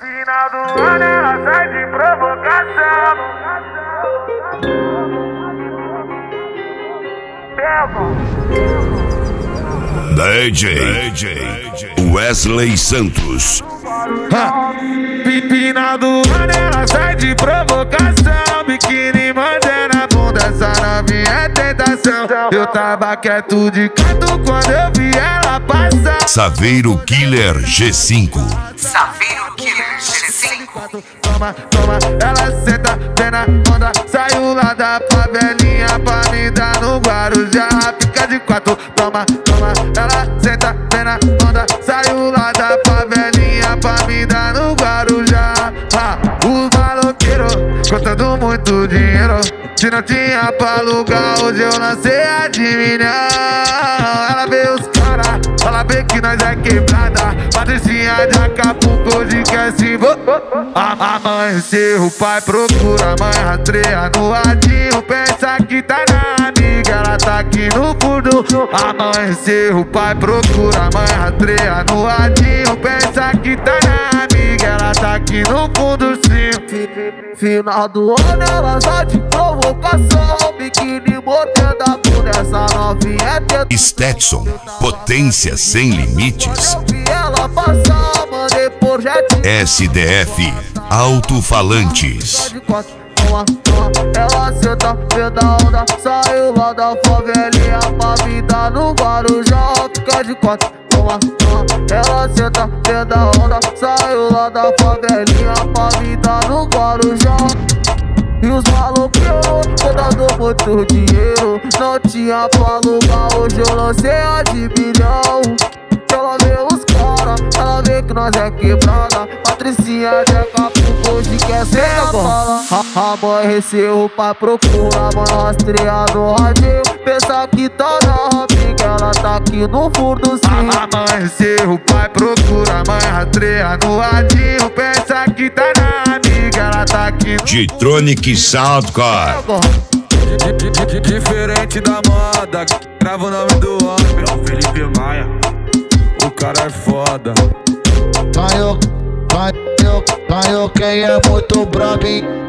Final do ano ela sai de provocação. DJ Wesley Santos. Final do ano ela sai de provocação. Biquíni mantendo a bunda, essa novinha é tentação. Eu tava quieto de canto quando eu vi ela passar. Saveiro Killer G5. Saveiro Killer G5. Toma, toma, ela senta, vem na onda. Saiu lá da favelinha pra me dar no Guarujá. Fica de quatro, toma, toma, ela senta, vem na onda. Saiu lá da favelinha pra me dar no Guarujá. Os maloqueiros contando muito dinheiro. Se não tinha pra alugar, hoje eu lancei a de milhão. Ela vê os caras, ela vê que nós é quebrada. Patricinha de Acapulco, hoje quer se amanheceu, o pai procura, a mãe rastreia no radinho. Pensa que tá na amiga, ela tá aqui no fundo. Amanheceu, o pai procura, a mãe rastreia no radinho. Pensa que tá na amiga, ela tá aqui no fundo sim. Final do ano ela sai de provocação. Biquíni mordendo a bunda, essa novinha é tentação. Stetson, potência sem limites. Eu vi ela passar, mandei projeto. SDF, alto-falantes. Ela senta, vê da onda. Saiu lá da favelinha pra me dar no Guarujá. Fica de quatro, toma, toma. Ela senta, vê da onda. Saiu lá da favelinha pra me dar no Guarujá. E os maloqueiros contando muito dinheiro. Não tinha pra alugar, hoje eu lancei a de milhão. Ela vê os caras, ela vê que nós é quebrada. Patricinha de Acapulco, hoje quer ser fala. Amanheceu, o pai procura, a mãe rastreia no radinho. Pensa que tá na amiga, ela tá aqui no fundo sim. Amanheceu, o pai procura, a mãe rastreia no radinho. Pensa que tá na amiga, ela tá aqui no G-Tronic Soundcore. Diferente da moda, grava o nome do homem. É o Felipe Maia, o cara é foda. Ganhou quem é muito brabo, hein?